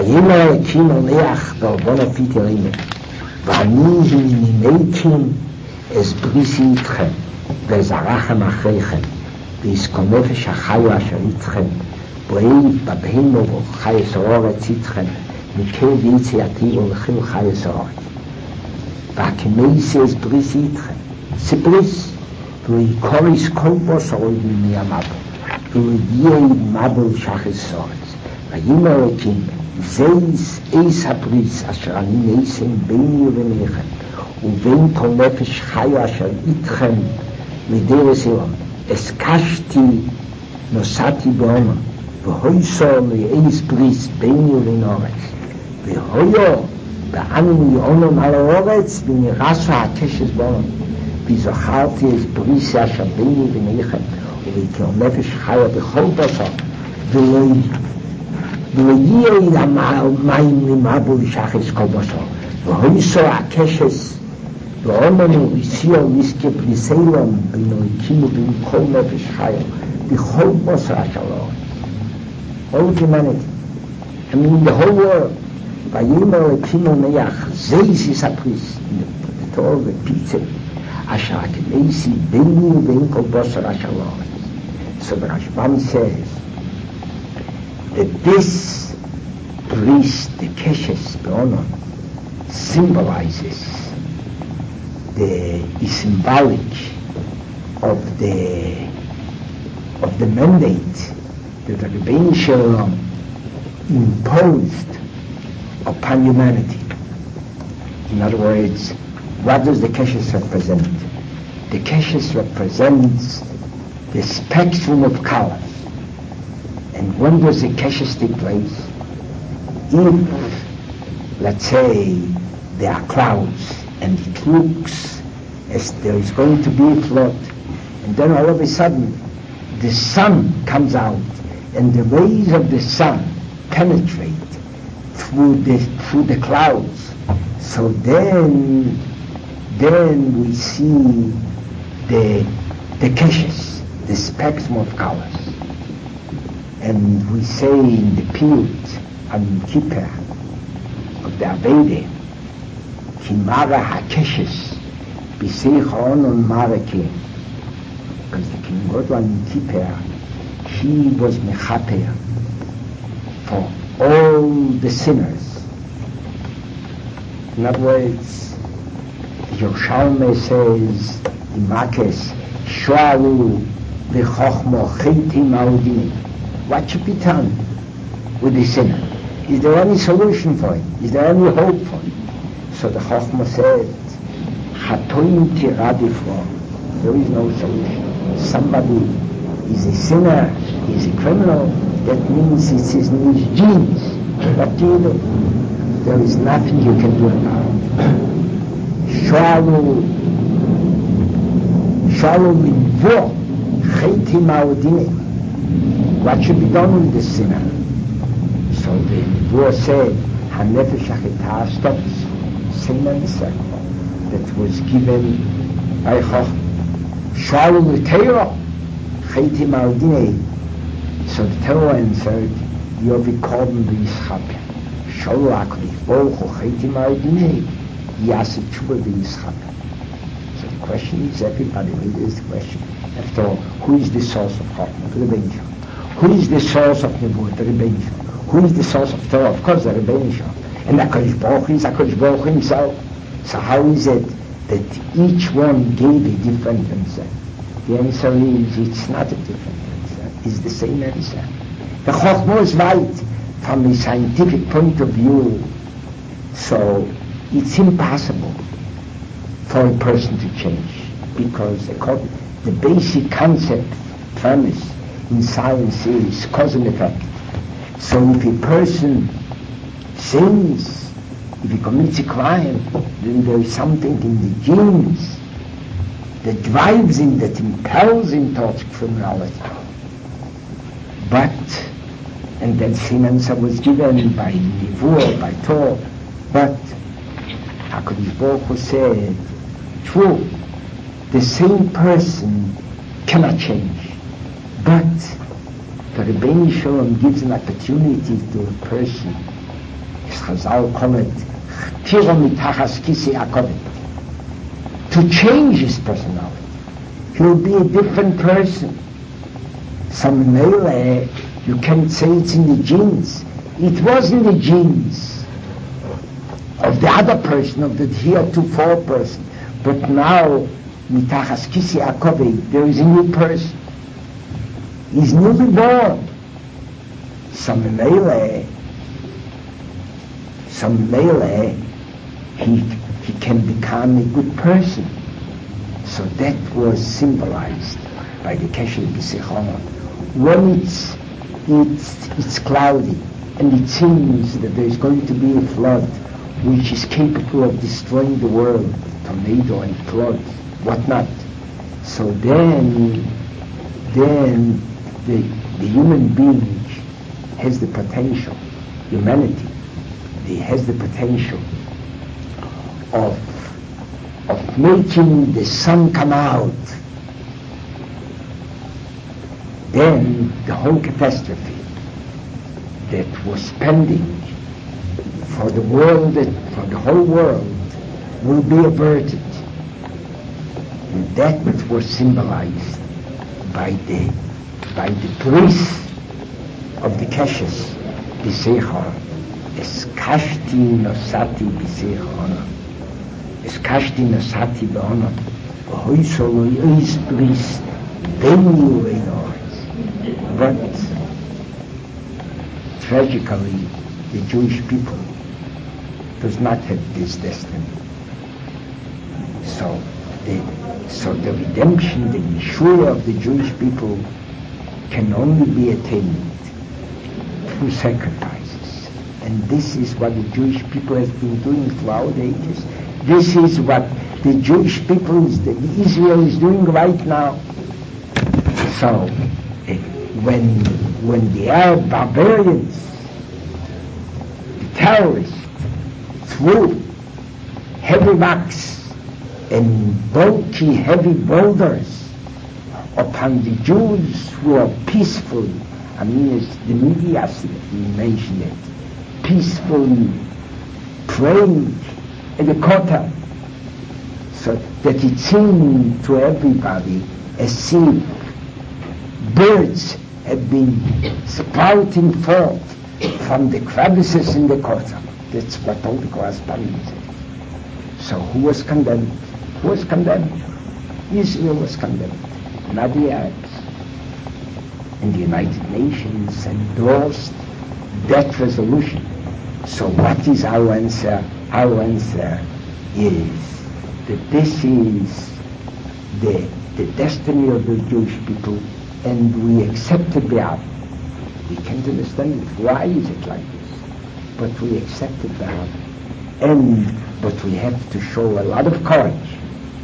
ויאמר אלוקים אל נח בערבון הפיתרים, ואני הנני מקים אס בריסי איתכם, ואזרחם אחריכם, ויזכור נפש החיו אשר איתכם, בואי בבהמה וחייס האורץ איתכם, מקרב יציאתי ולחיל חייס האורץ. והכמייסי אס בריסי איתכם, זה בריס, ויקוריס כל בוסר אויבים מהמבול, ויגיע מבול שחס האורץ. ויאמר אלוקים, זייס אייס הבריס אשר אני נעשם ביני וביניכם ובין כל נפש חיו אשר איתכם מדרס אילון אסקשתי נוסעתי בעומר והויסו לאייס בריס ביני ובין אורץ והויו בענני עומם על האורץ ונרסו הקשס בעומר וזכרתי אס בריס אשר ביני וביניכם ובכל נפש חיו בכל בשר ולגיע אל המים למבול שחס כל בשר והויסו הקשס ואומנו איסיו ניסקי בריסיילון בין אלוקים ובין כל נפש חיו בכל בשר אשר לאורץ. All humanity, I mean the whole world. ויאמר אלוקים אל נח, זייס is a priest. The Torah repeats it. אשר הכנסי ביני ובין כל בשר אשר לאורץ. So the Rashbam says that this priest, the Keshes Be'onon, symbolizes is symbolic of the mandate that the Rebbeinu Shalom imposed upon humanity. In other words, what does the Keshes represent? The Keshes represents the spectrum of colors. And when does the Keshes take place? If, let's say, there are clouds and it looks as there is going to be a flood, and then all of a sudden the sun comes out and the rays of the sun penetrate through the clouds. So then we see the Keshes, the spectrum of colors. And we say in the Piyut on Kippur of the Aveda, Ki Mara HaKeshes B'Seich Ha'onon Marake, because the King God on Kippur, he was mechaper for all the sinners. In other words, Yerushalmi says in Makes, Shoalu v'chochmo cheitim ha'odinim. What should be done with the sinner? Is there any solution for it? Is there any hope for it? So the Chochmah said, Chatoim tiradifro. There is no solution. Somebody is a sinner, he is a criminal, that means it's his genes. What do you do? There is nothing you can do about it. Shalu minvo cheitim ha'odinim. What should be done with the sinner? So the Nebuah said, HaNefesh HaChetah stops. Same answer that was given by Chochmah. Shalu l'teiro cheitim ha'odinei. So the Torah answered, Yovi Korban v'Yischaper. Shalu HaKadosh Baruch Hu cheitim ha'odinei. Yaseh tshuva v'Yischaper. So the question is, everybody raises the question. After all, who is the source of Chochmah? The Rebbeinu Shalom. Who is the source of Nebuah? The Rebbeinu Shalom. Who is the source of Torah? Of course, the Rebbeinu Shalom. And HaKadosh Baruch Hu is HaKadosh Baruch Hu himself. So how is it that each one gave a different answer? The answer is, it's not a different answer. It's the same answer. The Chochmah is right from a scientific point of view. So it's impossible for a person to change, because the basic concept, premise in science is cause and effect. So if a person sins, if he commits a crime, then there is something in the genes that drives him, that impels him towards criminality. But, and then same answer was given by Nebuah, by Torah, but HaKadosh Baruch Hu said, true, the same person cannot change, but the Rebbeinu Shalom gives an opportunity to a person Chazal call it Tira mitachas kisei hakavod, to change his personality. He'll be a different person. Some mele, you can't say it's in the genes. It was in the genes of the other person, of the heretofore person. But now, mitachas kisei hakavod, there is a new person. He's newly born. Some mele, he can become a good person. So that was symbolized by the Kesher B'Sechona. When it's cloudy and it seems that there is going to be a flood which is capable of destroying the world, tornado and flood, whatnot. So then the human being has the potential, humanity, has the potential of making the sun come out. Then the whole catastrophe that was pending for the world, for the whole world, will be averted. And that was symbolized by the bliss of the Keshes, the Seichon. Eskashti nosati b'seichona, eskashti nosati b'ona, v'hoi solo is bliss, beni u'einois. But tragically, the Jewish people does not have this destiny. So the redemption, the Yeshua of the Jewish people can only be attained through sacrifice. And this is what the Jewish people has been doing throughout the ages. This is what the Jewish people, Israel is doing right now. So, when the Arab barbarians, the terrorists, threw heavy rocks and bulky heavy boulders upon the Jews who are peaceful, I mean, as the media mentioned it, peacefully praying at the Kotel, so that it seemed to everybody as if birds had been sprouting forth from the crevices in the Kotel. That's what all the correspondents said. So who was condemned? Who was condemned? Israel was condemned, not the Arabs. And the United Nations endorsed that resolution. So what is our answer? Our answer is that this is the destiny of the Jewish people, and we accept it now. We can't understand it. Why is it like this? But we accept it now. But we have to show a lot of courage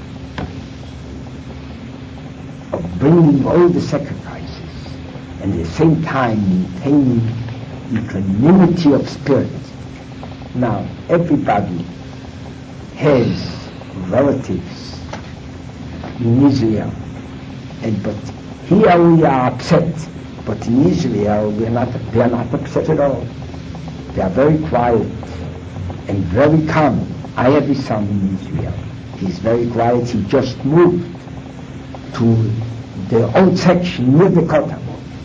of bringing all the sacrifices and at the same time maintaining equanimity of spirit. Now, everybody has relatives in Israel, but here we are upset, but in Israel they are not upset at all. They are very quiet and very calm. I have a son in Israel. He's very quiet. He just moved to the old section near the Kotel.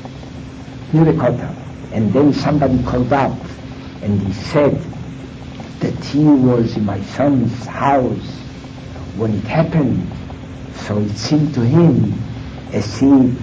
And then somebody called up and he said that he was in my son's house when it happened. So it seemed to him as if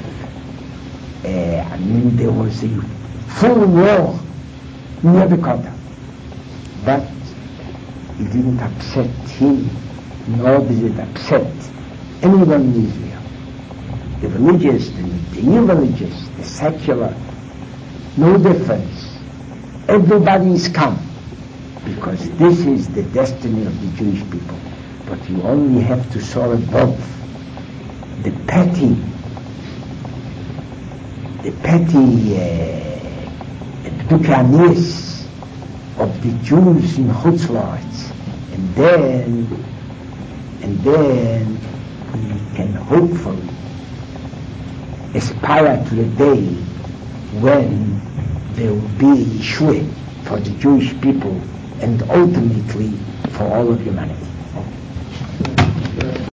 there was a full war near the Kotel. But it didn't upset him, nor did it upset anyone in Israel. The religious, the irreligious, the secular, no difference. Everybody is calm, because this is the destiny of the Jewish people. But you only have to soar above the petty Dukanis of the Jews in Chutz La'aretz, and then we can hopefully aspire to the day when there will be Yeshua for the Jewish people and ultimately for all of humanity.